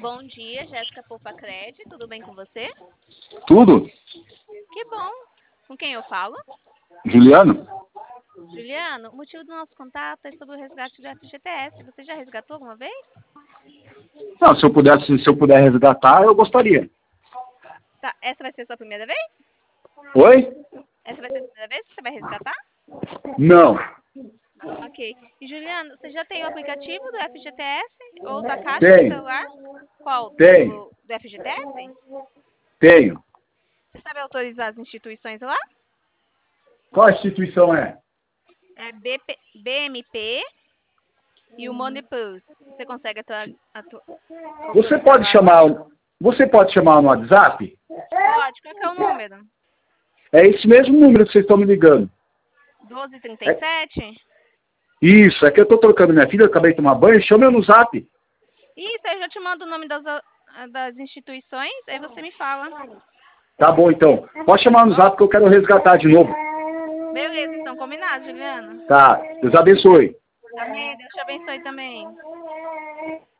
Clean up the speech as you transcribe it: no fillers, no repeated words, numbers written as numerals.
Bom dia, Jéssica Polpacred, tudo bem com você? Tudo? Que bom! Com quem eu falo? Juliano? Juliano, o motivo do nosso contato é sobre o resgate do FGTS. Você já resgatou alguma vez? Não, se eu puder resgatar, eu gostaria. Tá, essa vai ser a sua primeira vez? Oi? Essa vai ser a primeira vez que você vai resgatar? Não. Ok. E Juliano, você já tem o aplicativo do FGTS ou da Caixa no Tenho. celular? Qual? Tenho. Do FGTS? Tenho. Você sabe autorizar as instituições lá? Qual instituição é? É BMP e o Moneypus. Você consegue Você autorizar pode lá agora? chamar, você pode chamar no WhatsApp? Pode. Qual que é o número? É esse mesmo número que vocês estão me ligando. 1237? Isso, é que eu tô trocando minha filha, eu acabei de tomar banho, chama eu no Zap. Isso, eu já te mando o nome das instituições, aí você me fala. Tá bom, então. Pode chamar no Zap que eu quero resgatar de novo. Beleza, então, combinado, Juliana. Tá, Deus abençoe. Amém, Deus te abençoe também.